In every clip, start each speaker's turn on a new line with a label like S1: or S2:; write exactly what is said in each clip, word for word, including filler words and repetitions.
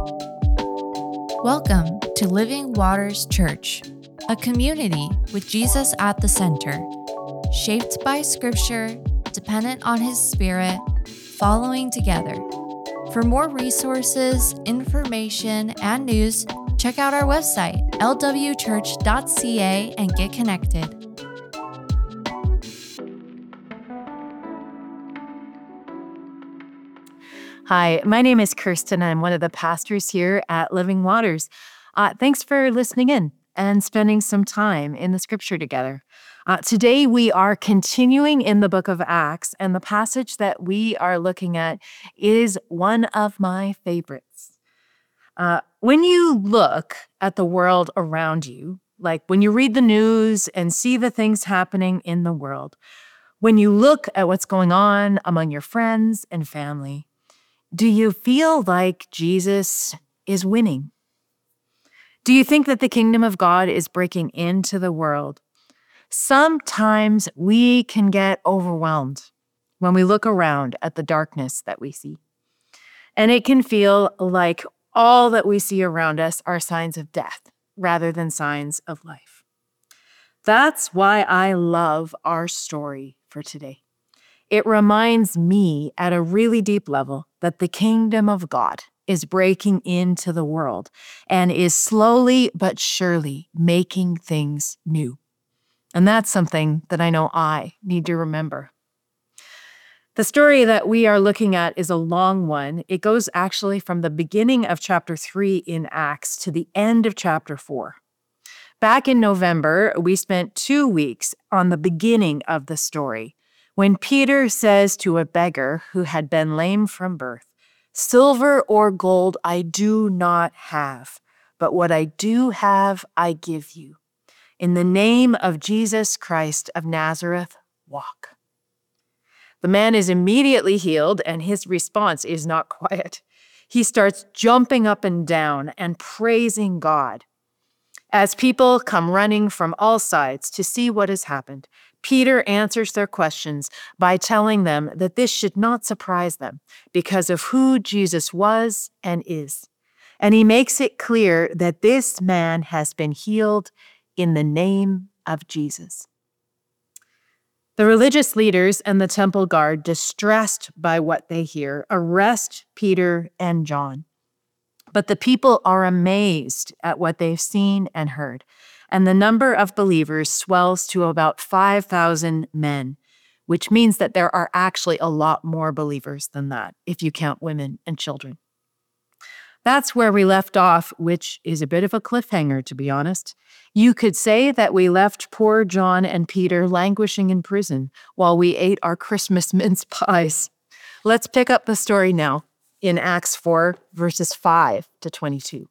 S1: Welcome to Living Waters Church, a community with Jesus at the center, shaped by Scripture, dependent on His Spirit, following together. For more resources, information, and news, check out our website, l w church dot c a, and get connected.
S2: Hi, my name is Kirsten. I'm one of the pastors here at Living Waters. Uh, thanks for listening in and spending some time in the Scripture together. Uh, today, we are continuing in the book of Acts, and the passage that we are looking at is one of my favorites. Uh, when you look at the world around you, like when you read the news and see the things happening in the world, when you look at what's going on among your friends and family, do you feel like Jesus is winning? Do you think that the kingdom of God is breaking into the world? Sometimes we can get overwhelmed when we look around at the darkness that we see. And it can feel like all that we see around us are signs of death rather than signs of life. That's why I love our story for today. It reminds me at a really deep level that the kingdom of God is breaking into the world and is slowly but surely making things new. And that's something that I know I need to remember. The story that we are looking at is a long one. It goes actually from the beginning of chapter three in Acts to the end of chapter four. Back in November, we spent two weeks on the beginning of the story, when Peter says to a beggar who had been lame from birth, "Silver or gold I do not have, but what I do have I give you. In the name of Jesus Christ of Nazareth, walk." The man is immediately healed, and his response is not quiet. He starts jumping up and down and praising God. As people come running from all sides to see what has happened, Peter answers their questions by telling them that this should not surprise them because of who Jesus was and is. And he makes it clear that this man has been healed in the name of Jesus. The religious leaders and the temple guard, distressed by what they hear, arrest Peter and John. But the people are amazed at what they've seen and heard, and the number of believers swells to about five thousand men, which means that there are actually a lot more believers than that, if you count women and children. That's where we left off, which is a bit of a cliffhanger, to be honest. You could say that we left poor John and Peter languishing in prison while we ate our Christmas mince pies. Let's pick up the story now in Acts four, verses five to twenty-two.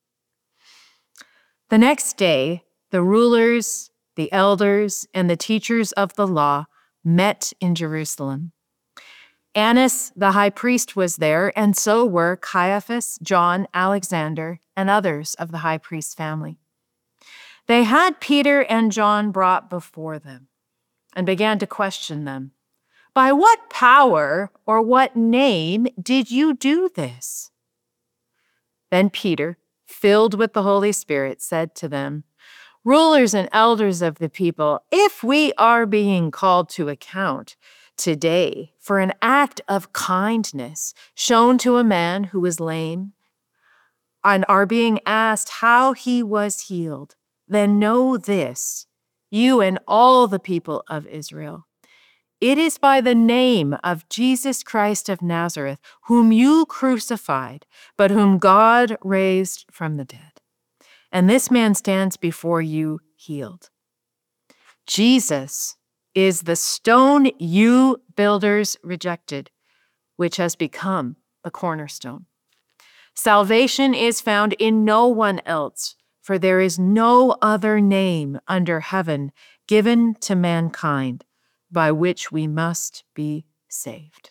S2: The next day, the rulers, the elders, and the teachers of the law met in Jerusalem. Annas, the high priest, was there, and so were Caiaphas, John, Alexander, and others of the high priest's family. They had Peter and John brought before them and began to question them. "By what power or what name did you do this?" Then Peter, filled with the Holy Spirit, said to them, "Rulers and elders of the people, if we are being called to account today for an act of kindness shown to a man who was lame, and are being asked how he was healed, then know this, you and all the people of Israel. It is by the name of Jesus Christ of Nazareth, whom you crucified, but whom God raised from the dead. And this man stands before you healed. Jesus is the stone you builders rejected, which has become the cornerstone. Salvation is found in no one else, for there is no other name under heaven given to mankind by which we must be saved."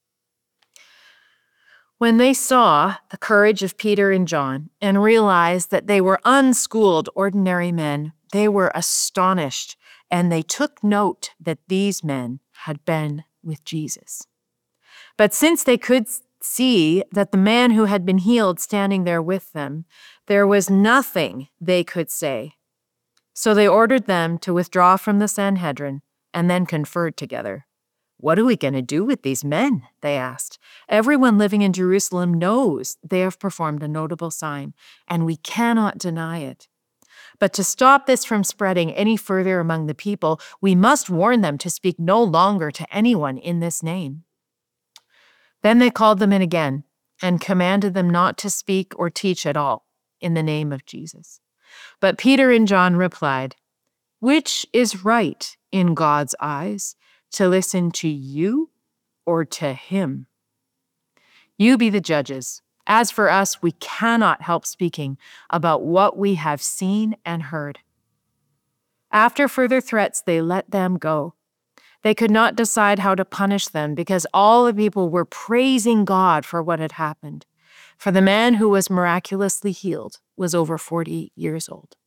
S2: When they saw the courage of Peter and John and realized that they were unschooled, ordinary men, they were astonished, and they took note that these men had been with Jesus. But since they could see that the man who had been healed standing there with them, there was nothing they could say. So they ordered them to withdraw from the Sanhedrin and then conferred together. "What are we going to do with these men?" they asked. "Everyone living in Jerusalem knows they have performed a notable sign, and we cannot deny it. But to stop this from spreading any further among the people, we must warn them to speak no longer to anyone in this name." Then they called them in again and commanded them not to speak or teach at all in the name of Jesus. But Peter and John replied, "Which is right in God's eyes, to listen to you or to him? You be the judges. As for us, we cannot help speaking about what we have seen and heard." After further threats, they let them go. They could not decide how to punish them because all the people were praising God for what had happened. For the man who was miraculously healed was over forty years old.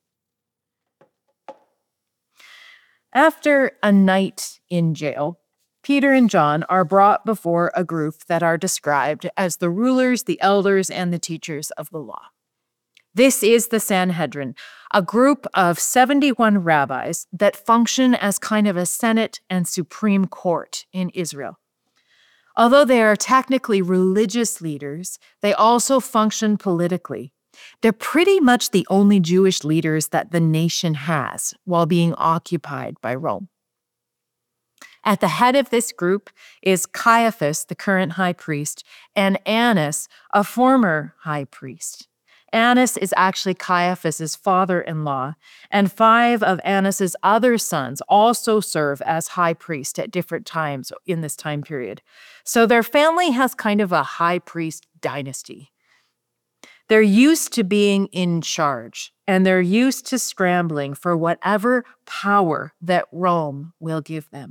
S2: After a night in jail, Peter and John are brought before a group that are described as the rulers, the elders, and the teachers of the law. This is the Sanhedrin, a group of seventy-one rabbis that function as kind of a Senate and Supreme Court in Israel. Although they are technically religious leaders, they also function politically. They're pretty much the only Jewish leaders that the nation has while being occupied by Rome. At the head of this group is Caiaphas, the current high priest, and Annas, a former high priest. Annas is actually Caiaphas's father-in-law, and five of Annas's other sons also serve as high priest at different times in this time period. So their family has kind of a high priest dynasty. They're used to being in charge, and they're used to scrambling for whatever power that Rome will give them.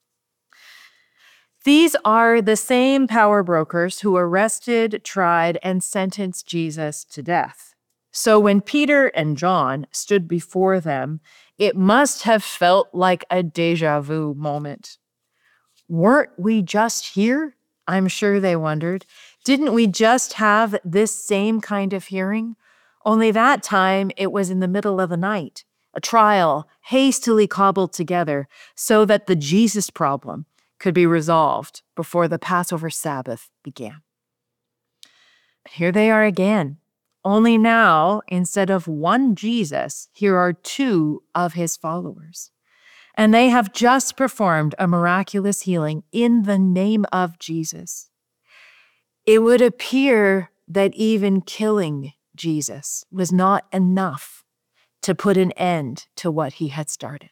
S2: These are the same power brokers who arrested, tried, and sentenced Jesus to death. So when Peter and John stood before them, it must have felt like a déjà vu moment. Weren't we just here? I'm sure they wondered. Didn't we just have this same kind of hearing? Only that time it was in the middle of the night, a trial hastily cobbled together so that the Jesus problem could be resolved before the Passover Sabbath began. But here they are again. Only now, instead of one Jesus, here are two of his followers. And they have just performed a miraculous healing in the name of Jesus. It would appear that even killing Jesus was not enough to put an end to what he had started.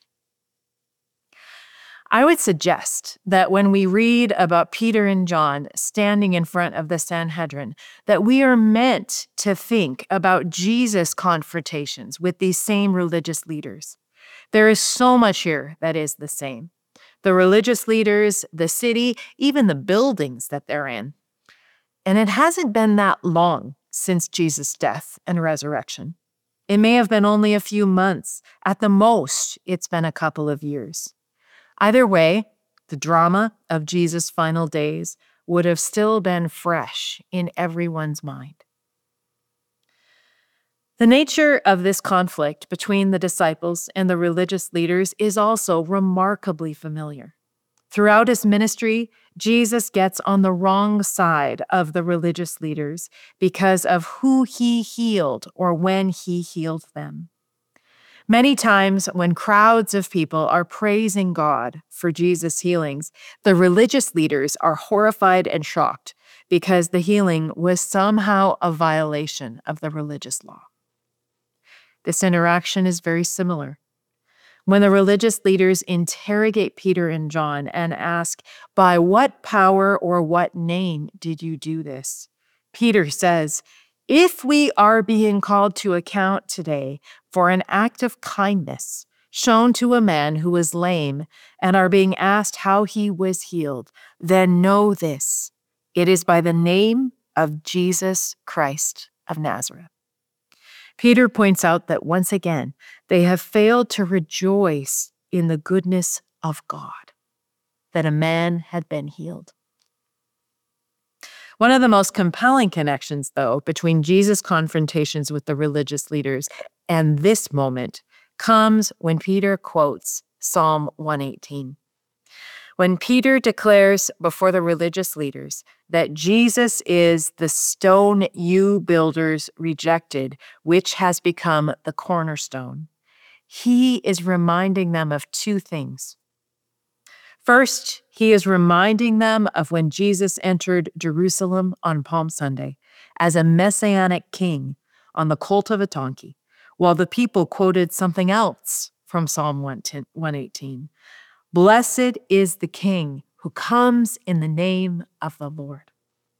S2: I would suggest that when we read about Peter and John standing in front of the Sanhedrin, that we are meant to think about Jesus' confrontations with these same religious leaders. There is so much here that is the same. The religious leaders, the city, even the buildings that they're in. And it hasn't been that long since Jesus' death and resurrection. It may have been only a few months. At the most, it's been a couple of years. Either way, the drama of Jesus' final days would have still been fresh in everyone's mind. The nature of this conflict between the disciples and the religious leaders is also remarkably familiar. Throughout his ministry, Jesus gets on the wrong side of the religious leaders because of who he healed or when he healed them. Many times when crowds of people are praising God for Jesus' healings, the religious leaders are horrified and shocked because the healing was somehow a violation of the religious law. This interaction is very similar. When the religious leaders interrogate Peter and John and ask, "By what power or what name did you do this?" Peter says, "If we are being called to account today for an act of kindness shown to a man who was lame and are being asked how he was healed, then know this, it is by the name of Jesus Christ of Nazareth." Peter points out that once again, they have failed to rejoice in the goodness of God, that a man had been healed. One of the most compelling connections, though, between Jesus' confrontations with the religious leaders and this moment comes when Peter quotes Psalm one eighteen. When Peter declares before the religious leaders that Jesus is the stone you builders rejected, which has become the cornerstone, he is reminding them of two things. First, he is reminding them of when Jesus entered Jerusalem on Palm Sunday as a messianic king on the colt of a donkey, while the people quoted something else from Psalm one eighteen. Blessed is the King who comes in the name of the Lord.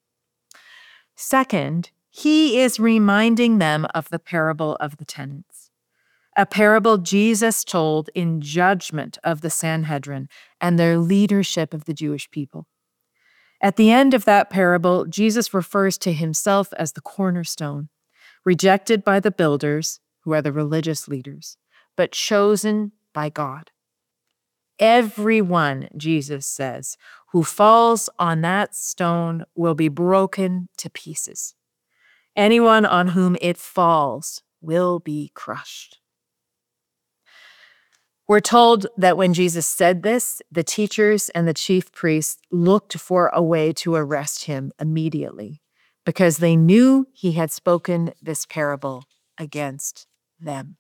S2: Second, he is reminding them of the parable of the tenants, a parable Jesus told in judgment of the Sanhedrin and their leadership of the Jewish people. At the end of that parable, Jesus refers to himself as the cornerstone, rejected by the builders, who are the religious leaders, but chosen by God. Everyone, Jesus says, who falls on that stone will be broken to pieces. Anyone on whom it falls will be crushed. We're told that when Jesus said this, the teachers and the chief priests looked for a way to arrest him immediately because they knew he had spoken this parable against them.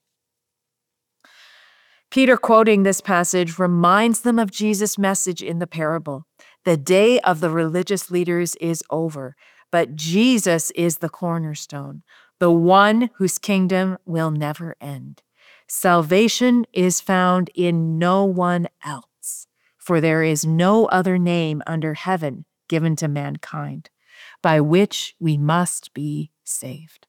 S2: Peter, quoting this passage, reminds them of Jesus' message in the parable. The day of the religious leaders is over, but Jesus is the cornerstone, the one whose kingdom will never end. Salvation is found in no one else, for there is no other name under heaven given to mankind by which we must be saved.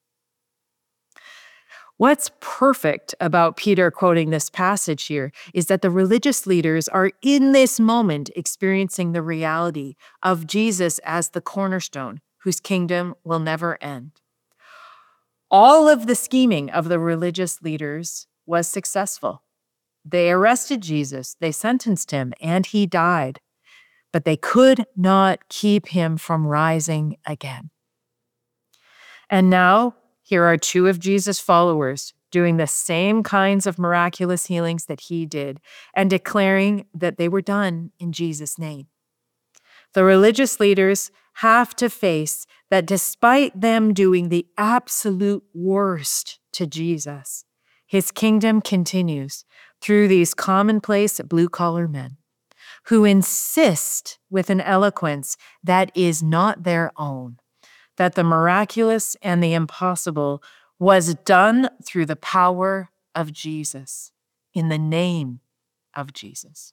S2: What's perfect about Peter quoting this passage here is that the religious leaders are in this moment experiencing the reality of Jesus as the cornerstone, whose kingdom will never end. All of the scheming of the religious leaders was successful. They arrested Jesus, they sentenced him, and he died. But they could not keep him from rising again. And now, here are two of Jesus' followers doing the same kinds of miraculous healings that he did and declaring that they were done in Jesus' name. The religious leaders have to face that despite them doing the absolute worst to Jesus, his kingdom continues through these commonplace blue-collar men who insist with an eloquence that is not their own, that the miraculous and the impossible was done through the power of Jesus, in the name of Jesus.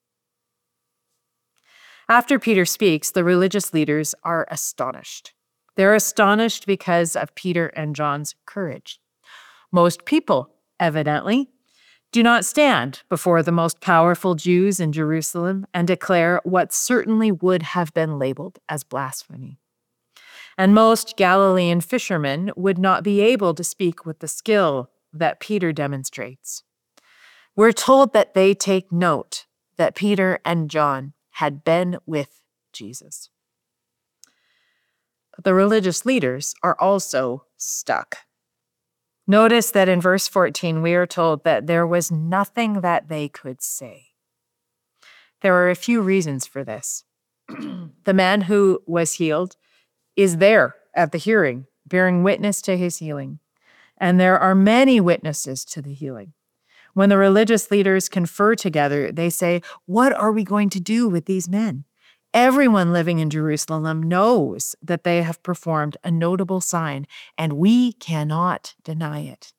S2: After Peter speaks, the religious leaders are astonished. They're astonished because of Peter and John's courage. Most people, evidently, do not stand before the most powerful Jews in Jerusalem and declare what certainly would have been labeled as blasphemy. And most Galilean fishermen would not be able to speak with the skill that Peter demonstrates. We're told that they take note that Peter and John had been with Jesus. But the religious leaders are also stuck. Notice that in verse fourteen, we are told that there was nothing that they could say. There are a few reasons for this. The man who was healed is there at the hearing, bearing witness to his healing. And there are many witnesses to the healing. When the religious leaders confer together, they say, "What are we going to do with these men?" Everyone living in Jerusalem knows that they have performed a notable sign, and we cannot deny it.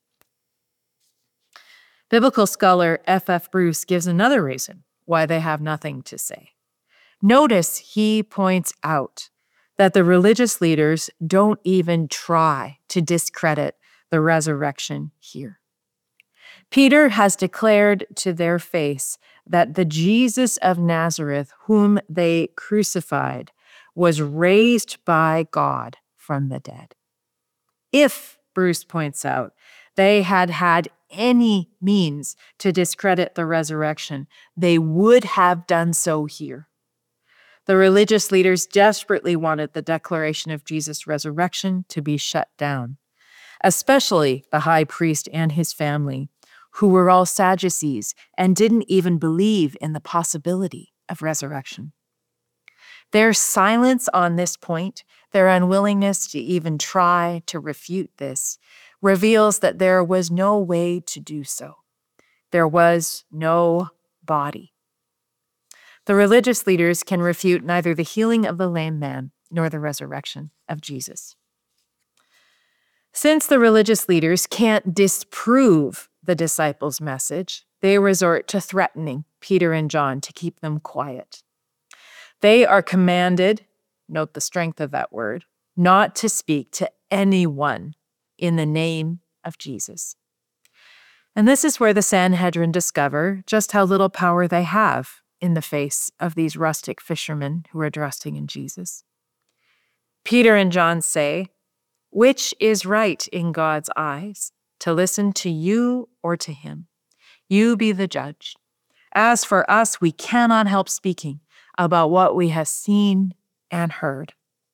S2: Biblical scholar F F Bruce gives another reason why they have nothing to say. Notice he points out that the religious leaders don't even try to discredit the resurrection here. Peter has declared to their face that the Jesus of Nazareth, whom they crucified, was raised by God from the dead. If, Bruce points out, they had had any means to discredit the resurrection, they would have done so here. The religious leaders desperately wanted the declaration of Jesus' resurrection to be shut down, especially the high priest and his family, who were all Sadducees and didn't even believe in the possibility of resurrection. Their silence on this point, their unwillingness to even try to refute this, reveals that there was no way to do so. There was no body. The religious leaders can refute neither the healing of the lame man nor the resurrection of Jesus. Since the religious leaders can't disprove the disciples' message, they resort to threatening Peter and John to keep them quiet. They are commanded, note the strength of that word, not to speak to anyone in the name of Jesus. And this is where the Sanhedrin discover just how little power they have in the face of these rustic fishermen who are trusting in Jesus. Peter and John say, "Which is right in God's eyes, to listen to you or to him? You be the judge. As for us, we cannot help speaking about what we have seen and heard."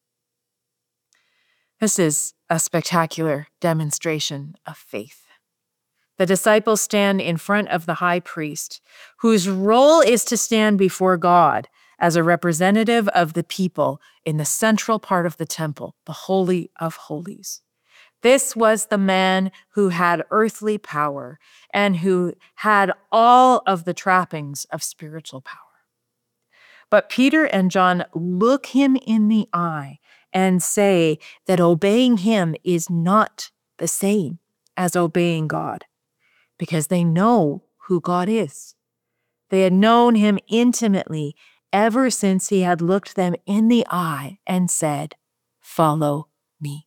S2: This is a spectacular demonstration of faith. The disciples stand in front of the high priest, whose role is to stand before God as a representative of the people in the central part of the temple, the Holy of Holies. This was the man who had earthly power and who had all of the trappings of spiritual power. But Peter and John look him in the eye and say that obeying him is not the same as obeying God, because they know who God is. They had known him intimately ever since he had looked them in the eye and said, "Follow me."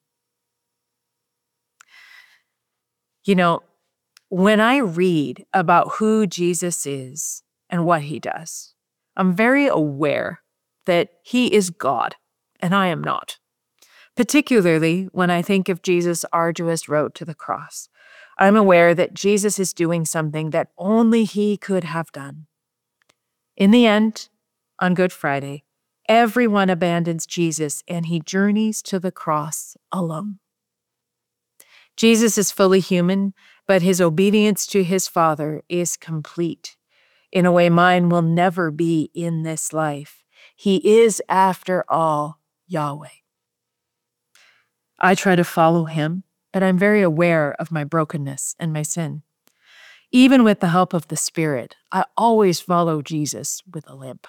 S2: You know, when I read about who Jesus is and what he does, I'm very aware that he is God and I am not. Particularly when I think of Jesus' arduous road to the cross, I'm aware that Jesus is doing something that only he could have done. In the end, on Good Friday, everyone abandons Jesus and he journeys to the cross alone. Jesus is fully human, but his obedience to his Father is complete. In a way mine will never be in this life. He is, after all, Yahweh. I try to follow him, but I'm very aware of my brokenness and my sin. Even with the help of the Spirit, I always follow Jesus with a limp.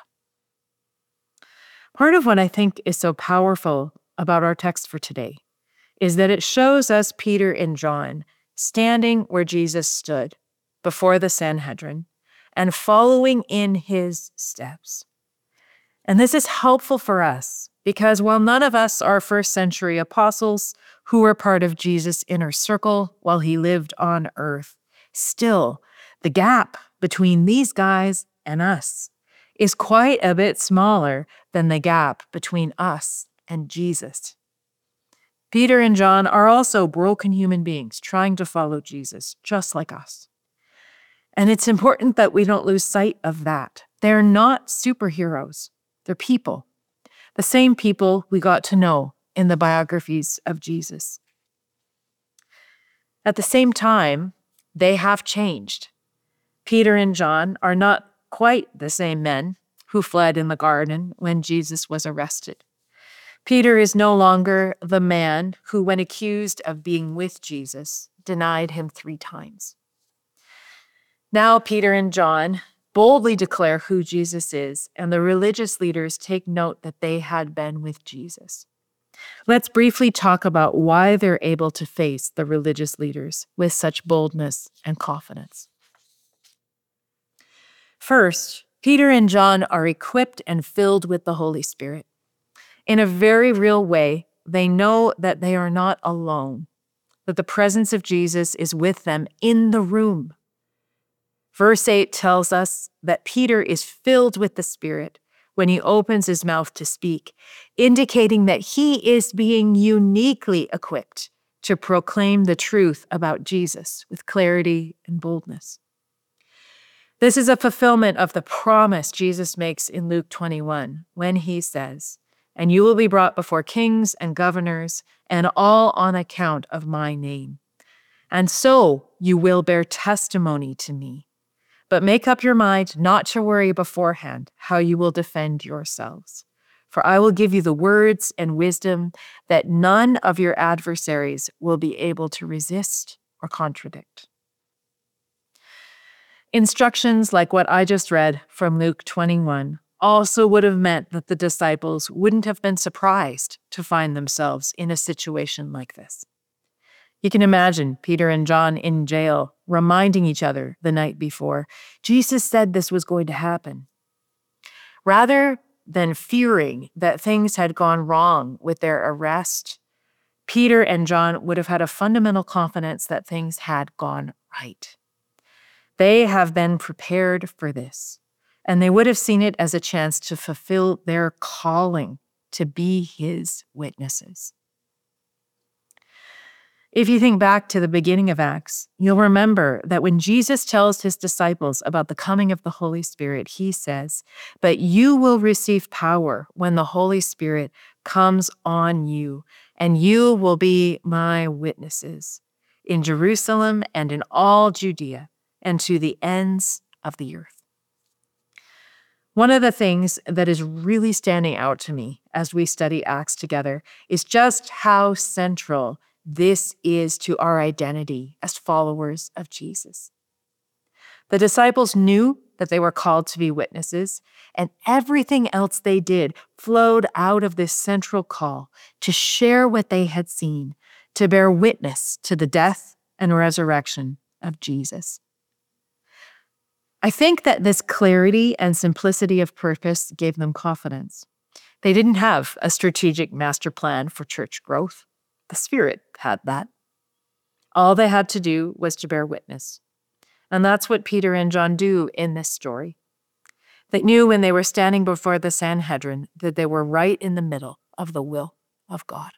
S2: Part of what I think is so powerful about our text for today is that it shows us Peter and John standing where Jesus stood before the Sanhedrin and following in his steps. And this is helpful for us because while none of us are first century apostles who were part of Jesus' inner circle while he lived on earth, still the gap between these guys and us is quite a bit smaller than the gap between us and Jesus. Peter and John are also broken human beings trying to follow Jesus, just like us. And it's important that we don't lose sight of that. They're not superheroes. They're people. The same people we got to know in the biographies of Jesus. At the same time, they have changed. Peter and John are not quite the same men who fled in the garden when Jesus was arrested. Peter is no longer the man who, when accused of being with Jesus, denied him three times. Now Peter and John boldly declare who Jesus is, and the religious leaders take note that they had been with Jesus. Let's briefly talk about why they're able to face the religious leaders with such boldness and confidence. First, Peter and John are equipped and filled with the Holy Spirit. In a very real way, they know that they are not alone, that the presence of Jesus is with them in the room. Verse eight tells us that Peter is filled with the Spirit when he opens his mouth to speak, indicating that he is being uniquely equipped to proclaim the truth about Jesus with clarity and boldness. This is a fulfillment of the promise Jesus makes in Luke twenty-one when he says, "And you will be brought before kings and governors, and all on account of my name. And so you will bear testimony to me. But make up your mind not to worry beforehand how you will defend yourselves. For I will give you the words and wisdom that none of your adversaries will be able to resist or contradict." Instructions like what I just read from Luke twenty-one also would have meant that the disciples wouldn't have been surprised to find themselves in a situation like this. You can imagine Peter and John in jail reminding each other the night before, Jesus said this was going to happen. Rather than fearing that things had gone wrong with their arrest, Peter and John would have had a fundamental confidence that things had gone right. They have been prepared for this, and they would have seen it as a chance to fulfill their calling to be his witnesses. If you think back to the beginning of Acts, you'll remember that when Jesus tells his disciples about the coming of the Holy Spirit, he says, "But you will receive power when the Holy Spirit comes on you, and you will be my witnesses in Jerusalem and in all Judea and to the ends of the earth." One of the things that is really standing out to me as we study Acts together is just how central this is to our identity as followers of Jesus. The disciples knew that they were called to be witnesses, and everything else they did flowed out of this central call to share what they had seen, to bear witness to the death and resurrection of Jesus. I think that this clarity and simplicity of purpose gave them confidence. They didn't have a strategic master plan for church growth. The Spirit had that. All they had to do was to bear witness. And that's what Peter and John do in this story. They knew when they were standing before the Sanhedrin that they were right in the middle of the will of God.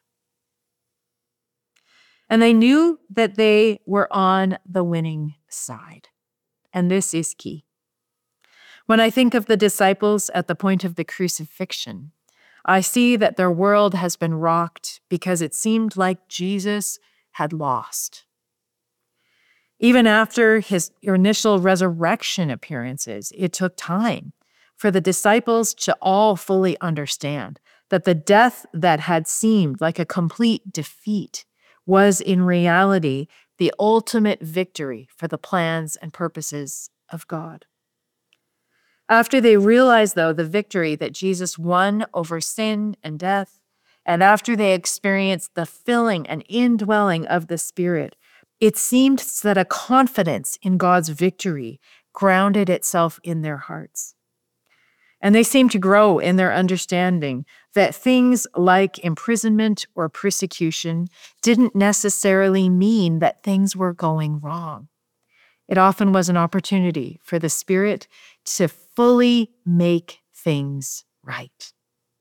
S2: And they knew that they were on the winning side. And this is key. When I think of the disciples at the point of the crucifixion, I see that their world has been rocked because it seemed like Jesus had lost. Even after his initial resurrection appearances, it took time for the disciples to all fully understand that the death that had seemed like a complete defeat was in reality the ultimate victory for the plans and purposes of God. After they realized, though, the victory that Jesus won over sin and death, and after they experienced the filling and indwelling of the Spirit, it seemed that a confidence in God's victory grounded itself in their hearts. And they seemed to grow in their understanding that things like imprisonment or persecution didn't necessarily mean that things were going wrong. It often was an opportunity for the Spirit to fully make things right.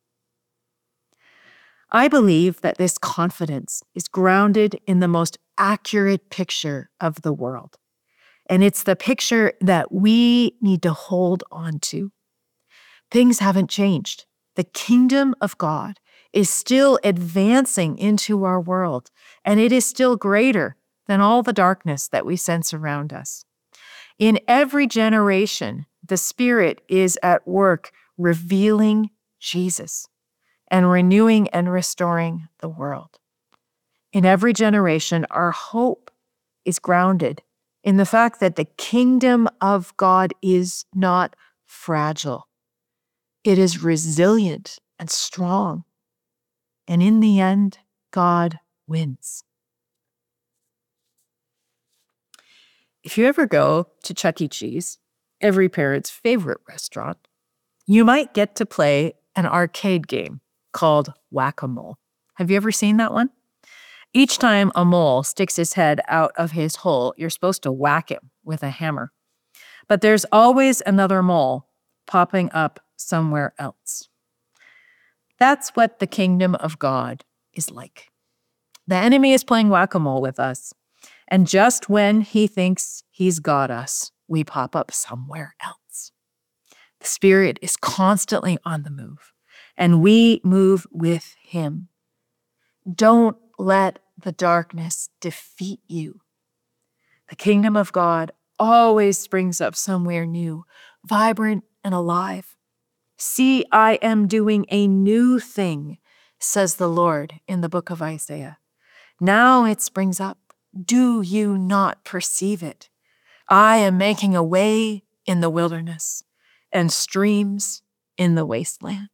S2: I believe that this confidence is grounded in the most accurate picture of the world. And it's the picture that we need to hold on to. Things haven't changed. The kingdom of God is still advancing into our world, and it is still greater than all the darkness that we sense around us. In every generation, the Spirit is at work revealing Jesus and renewing and restoring the world. In every generation, our hope is grounded in the fact that the kingdom of God is not fragile. It is resilient and strong. And in the end, God wins. If you ever go to Chuck E. Cheese, every parent's favorite restaurant, you might get to play an arcade game called Whack-A-Mole. Have you ever seen that one? Each time a mole sticks his head out of his hole, you're supposed to whack him with a hammer. But there's always another mole popping up somewhere else. That's what the kingdom of God is like. The enemy is playing whack-a-mole with us, and just when he thinks he's got us, we pop up somewhere else. The Spirit is constantly on the move, and we move with Him. Don't let the darkness defeat you. The kingdom of God always springs up somewhere new, vibrant and alive. See, I am doing a new thing, says the Lord in the book of Isaiah. Now it springs up. Do you not perceive it? I am making a way in the wilderness and streams in the wasteland.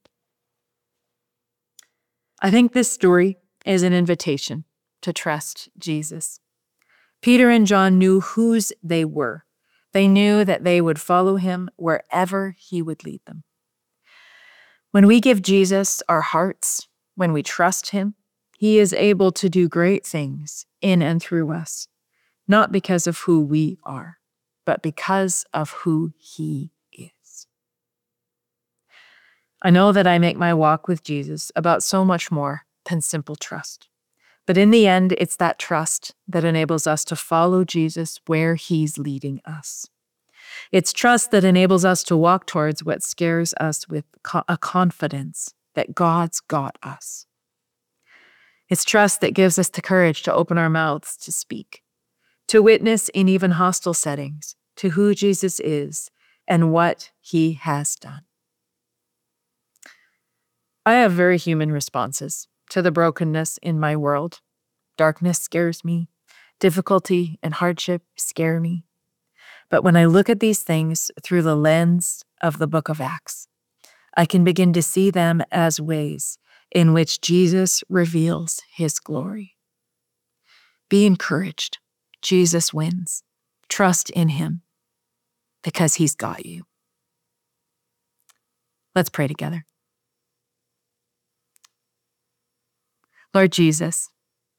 S2: I think this story is an invitation to trust Jesus. Peter and John knew whose they were. They knew that they would follow him wherever he would lead them. When we give Jesus our hearts, when we trust him, he is able to do great things in and through us, not because of who we are, but because of who he is. I know that I make my walk with Jesus about so much more than simple trust. But in the end, it's that trust that enables us to follow Jesus where he's leading us. It's trust that enables us to walk towards what scares us with a confidence that God's got us. It's trust that gives us the courage to open our mouths to speak, to witness in even hostile settings to who Jesus is and what he has done. I have very human responses to the brokenness in my world. Darkness scares me. Difficulty and hardship scare me. But when I look at these things through the lens of the book of Acts, I can begin to see them as ways in which Jesus reveals his glory. Be encouraged. Jesus wins. Trust in him because he's got you. Let's pray together. Lord Jesus,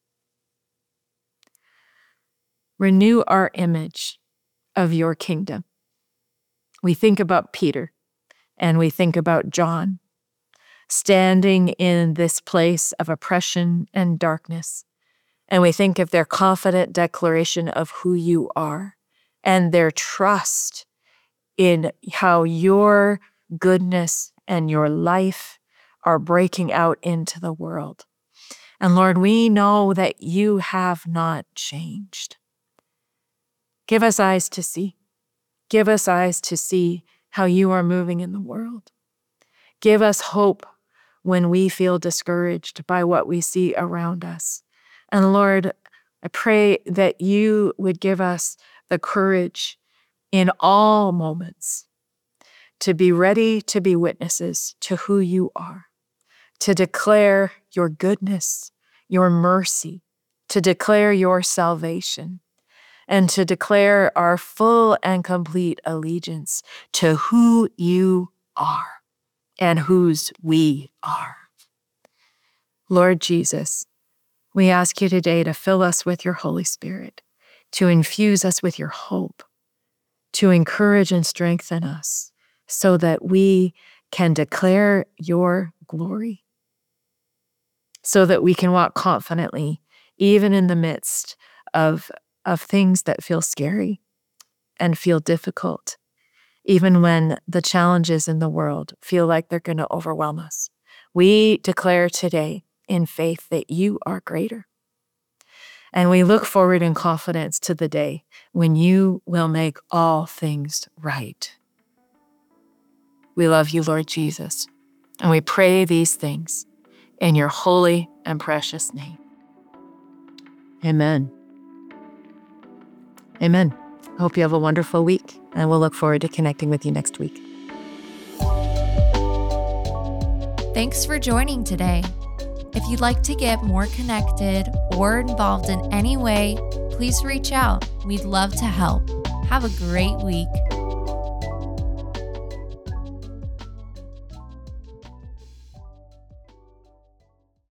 S2: renew our image of your kingdom. We think about Peter and we think about John standing in this place of oppression and darkness. And we think of their confident declaration of who you are and their trust in how your goodness and your life are breaking out into the world. And Lord, we know that you have not changed. Give us eyes to see. Give us eyes to see how you are moving in the world. Give us hope when we feel discouraged by what we see around us. And Lord, I pray that you would give us the courage in all moments to be ready to be witnesses to who you are, to declare your goodness, your mercy, to declare your salvation, and to declare our full and complete allegiance to who you are and whose we are. Lord Jesus, we ask you today to fill us with your Holy Spirit, to infuse us with your hope, to encourage and strengthen us so that we can declare your glory, so that we can walk confidently, even in the midst of of things that feel scary and feel difficult, even when the challenges in the world feel like they're going to overwhelm us. We declare today in faith that you are greater. And we look forward in confidence to the day when you will make all things right. We love you, Lord Jesus, and we pray these things in your holy and precious name. Amen. Amen. I hope you have a wonderful week, and we'll look forward to connecting with you next week.
S1: Thanks for joining today. If you'd like to get more connected or involved in any way, please reach out. We'd love to help. Have a great week.